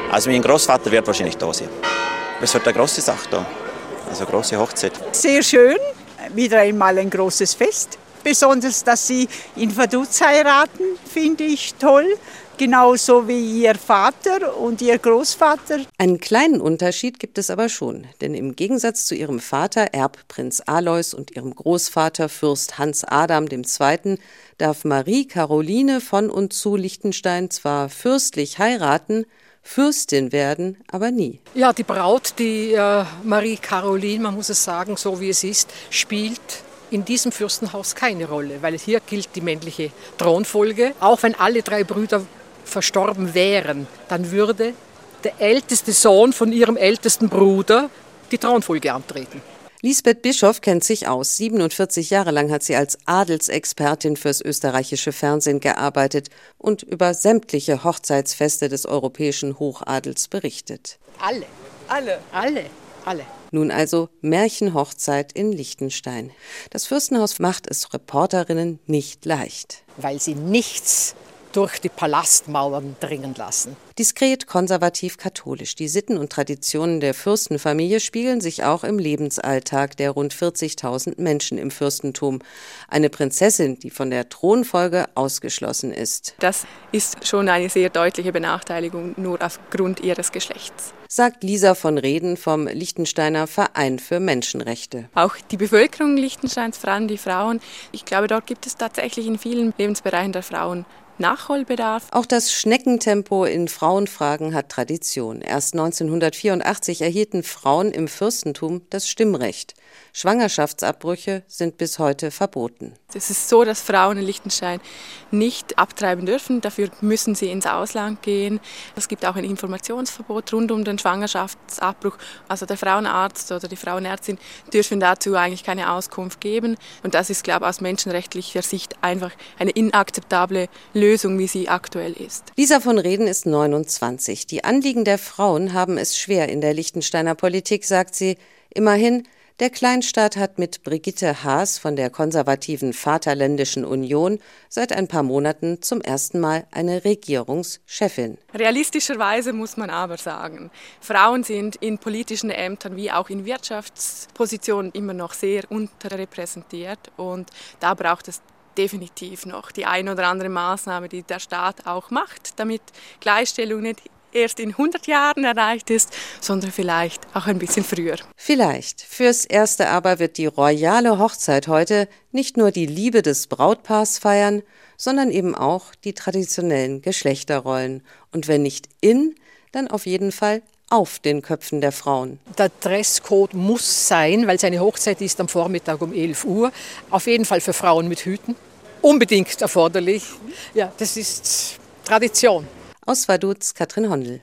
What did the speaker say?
Also mein Großvater wird wahrscheinlich da sein. Es wird eine grosse Sache da, also eine grosse Hochzeit. Sehr schön, wieder einmal ein großes Fest. Besonders, dass sie in Vaduz heiraten, finde ich toll. Genauso wie ihr Vater und ihr Großvater. Einen kleinen Unterschied gibt es aber schon. Denn im Gegensatz zu ihrem Vater, Erbprinz Alois, und ihrem Großvater, Fürst Hans Adam II., darf Marie Caroline von und zu Liechtenstein zwar fürstlich heiraten, Fürstin werden aber nie. Ja, die Braut, die Marie Caroline, man muss es sagen, so wie es ist, spielt in diesem Fürstenhaus keine Rolle, weil hier gilt die männliche Thronfolge. Auch wenn alle 3 Brüder verstorben wären, dann würde der älteste Sohn von ihrem ältesten Bruder die Thronfolge antreten. Lisbeth Bischoff kennt sich aus. 47 Jahre lang hat sie als Adelsexpertin fürs österreichische Fernsehen gearbeitet und über sämtliche Hochzeitsfeste des europäischen Hochadels berichtet. Alle. Nun also Märchenhochzeit in Liechtenstein. Das Fürstenhaus macht es Reporterinnen nicht leicht. Weil sie nichts durch die Palastmauern dringen lassen. Diskret, konservativ, katholisch. Die Sitten und Traditionen der Fürstenfamilie spiegeln sich auch im Lebensalltag der rund 40.000 Menschen im Fürstentum. Eine Prinzessin, die von der Thronfolge ausgeschlossen ist. Das ist schon eine sehr deutliche Benachteiligung, nur aufgrund ihres Geschlechts. Sagt Lisa von Reden vom Liechtensteiner Verein für Menschenrechte. Auch die Bevölkerung Liechtensteins, vor allem die Frauen, ich glaube, dort gibt es tatsächlich in vielen Lebensbereichen der Frauen Nachholbedarf. Auch das Schneckentempo in Frauenfragen hat Tradition. Erst 1984 erhielten Frauen im Fürstentum das Stimmrecht. Schwangerschaftsabbrüche sind bis heute verboten. Es ist so, dass Frauen in Liechtenstein nicht abtreiben dürfen. Dafür müssen sie ins Ausland gehen. Es gibt auch ein Informationsverbot rund um den Schwangerschaftsabbruch. Also der Frauenarzt oder die Frauenärztin dürfen dazu eigentlich keine Auskunft geben. Und das ist, glaube ich, aus menschenrechtlicher Sicht einfach eine inakzeptable Lösung, wie sie aktuell ist. Lisa von Reden ist 29. Die Anliegen der Frauen haben es schwer in der Liechtensteiner Politik, sagt sie. Immerhin, der Kleinstaat hat mit Brigitte Haas von der konservativen Vaterländischen Union seit ein paar Monaten zum ersten Mal eine Regierungschefin. Realistischerweise muss man aber sagen, Frauen sind in politischen Ämtern wie auch in Wirtschaftspositionen immer noch sehr unterrepräsentiert und da braucht es definitiv noch die ein oder andere Maßnahme, die der Staat auch macht, damit Gleichstellung nicht erst in 100 Jahren erreicht ist, sondern vielleicht auch ein bisschen früher. Vielleicht. Fürs Erste aber wird die royale Hochzeit heute nicht nur die Liebe des Brautpaars feiern, sondern eben auch die traditionellen Geschlechterrollen. Und wenn nicht in, dann auf jeden Fall auf den Köpfen der Frauen. Der Dresscode muss sein, weil seine Hochzeit ist am Vormittag um 11 Uhr. Auf jeden Fall für Frauen mit Hüten. Unbedingt erforderlich. Ja, das ist Tradition. Aus Vaduz, Katrin Hondel.